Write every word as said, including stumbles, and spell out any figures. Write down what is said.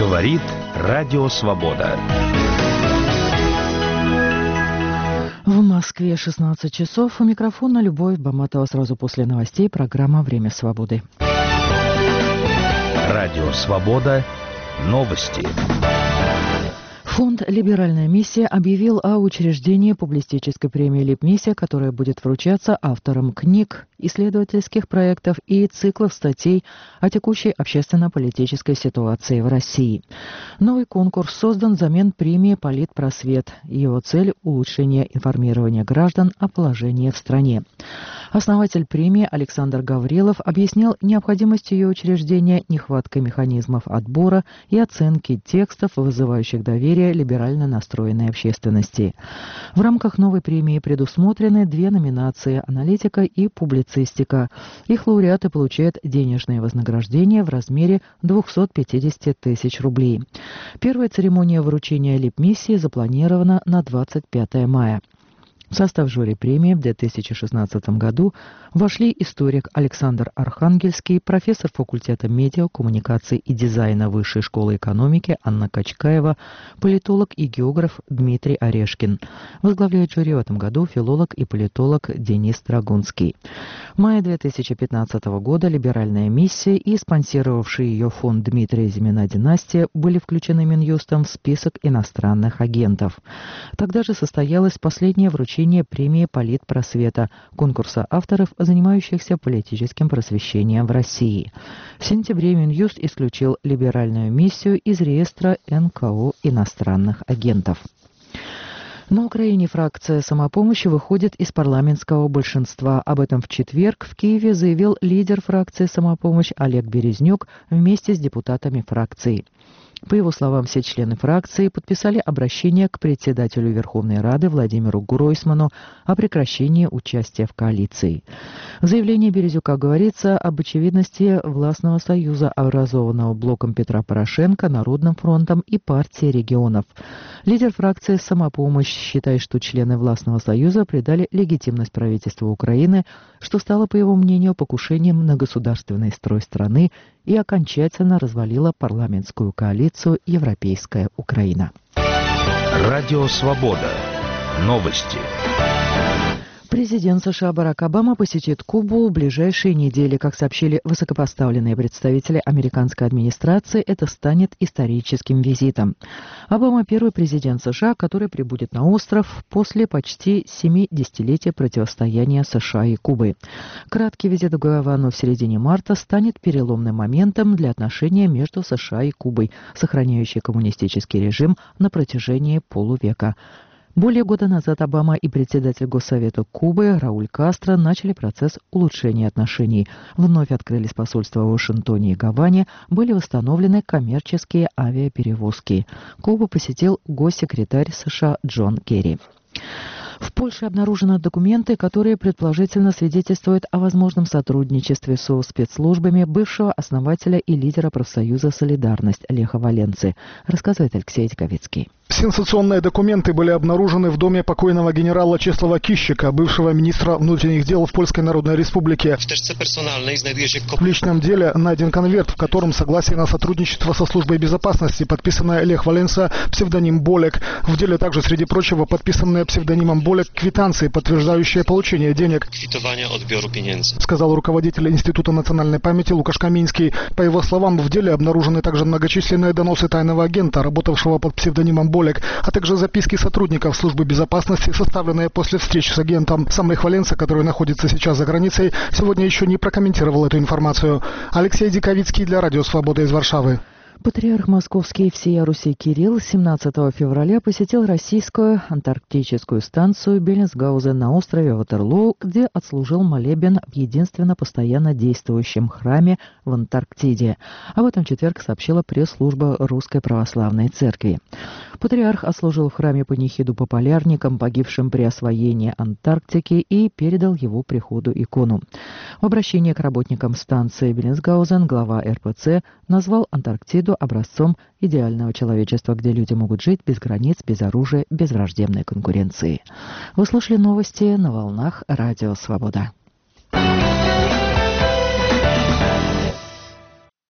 Говорит Радио Свобода. В Москве шестнадцать часов. У микрофона Любовь Баматова. Сразу после новостей программа «Время свободы». Радио Свобода. Новости. Фонд «Либеральная миссия» объявил о учреждении публицистической премии «Либмиссия», которая будет вручаться авторам книг, исследовательских проектов и циклов статей о текущей общественно-политической ситуации в России. Новый конкурс создан взамен премии «Политпросвет». Его цель – улучшение информирования граждан о положении в стране. Основатель премии Александр Гаврилов объяснил необходимость ее учреждения нехваткой механизмов отбора и оценки текстов, вызывающих доверие либерально настроенной общественности. В рамках новой премии предусмотрены две номинации – аналитика и публицистика. Их лауреаты получают денежные вознаграждения в размере двести пятьдесят тысяч рублей. Первая церемония вручения Либмиссии запланирована на двадцать пятое мая. В состав жюри премии в две тысячи шестнадцатом году вошли историк Александр Архангельский, профессор факультета медиа, коммуникаций и дизайна Высшей школы экономики Анна Качкаева, политолог и географ Дмитрий Орешкин. Возглавляет жюри в этом году филолог и политолог Денис Драгунский. В мае две тысячи пятнадцатого года «Либеральная миссия» и спонсировавший ее фонд Дмитрия Зимина «Династия» были включены Минюстом в список иностранных агентов. Тогда же состоялось последнее вручение премии «Политпросвета» конкурса авторов, занимающихся политическим просвещением в России. В сентябре Минюст исключил «Либеральную миссию» из реестра эн ка о иностранных агентов. На Украине фракция «Самопомощи» выходит из парламентского большинства. Об этом в четверг в Киеве заявил лидер фракции «Самопомощь» Олег Березнюк вместе с депутатами фракции. По его словам, все члены фракции подписали обращение к председателю Верховной Рады Владимиру Гройсману о прекращении участия в коалиции. В заявлении Березюка говорится об очевидности властного союза, образованного блоком Петра Порошенко, Народным фронтом и партией регионов. Лидер фракции «Самопомощь» считает, что члены властного союза придали легитимность правительству Украины, что стало, по его мнению, покушением на государственный строй страны и окончательно развалило парламентскую коалицию «Европейская Украина». Радио Свобода. Новости. Президент США Барак Обама посетит Кубу в ближайшие недели. Как сообщили высокопоставленные представители американской администрации, это станет историческим визитом. Обама – первый президент США, который прибудет на остров после почти семи десятилетий противостояния США и Кубы. Краткий визит в Гавану в середине марта станет переломным моментом для отношений между США и Кубой, сохраняющей коммунистический режим на протяжении полувека. Более года назад Обама и председатель Госсовета Кубы Рауль Кастро начали процесс улучшения отношений. Вновь открылись посольства в Вашингтоне и Гаване, были восстановлены коммерческие авиаперевозки. Кубу посетил госсекретарь США Джон Керри. В Польше обнаружены документы, которые предположительно свидетельствуют о возможном сотрудничестве со спецслужбами бывшего основателя и лидера профсоюза «Солидарность» Леха Валенцы, рассказывает Алексей Диковицкий. Сенсационные документы были обнаружены в доме покойного генерала Чеслава Кищика, бывшего министра внутренних дел в Польской Народной Республике. В личном деле найден конверт, в котором согласие на сотрудничество со службой безопасности, подписанное Лех Валенса, псевдоним Болек. В деле также, среди прочего, подписанные псевдонимом Болек квитанции, подтверждающие получение денег, сказал руководитель Института национальной памяти Лукаш Каминский. По его словам, в деле обнаружены также многочисленные доносы тайного агента, работавшего под псевдонимом Болек, а также записки сотрудников службы безопасности, составленные после встречи с агентом. Сам Лех Валенса, который находится сейчас за границей, сегодня еще не прокомментировал эту информацию. Алексей Диковицкий для Радио Свобода из Варшавы. Патриарх Московский всея Руси Кирилл семнадцатого февраля посетил российскую антарктическую станцию Беллинсгаузен на острове Ватерлоо, где отслужил молебен в единственно постоянно действующем храме в Антарктиде. Об этом в четверг сообщила пресс-служба Русской Православной Церкви. Патриарх отслужил в храме панихиду популярникам, погибшим при освоении Антарктики, и передал его приходу икону. В обращении к работникам станции Беллинсгаузен глава эр пэ цэ назвал Антарктиду образцом идеального человечества, где люди могут жить без границ, без оружия, без враждебной конкуренции. Вы слушали новости на волнах Радио Свобода.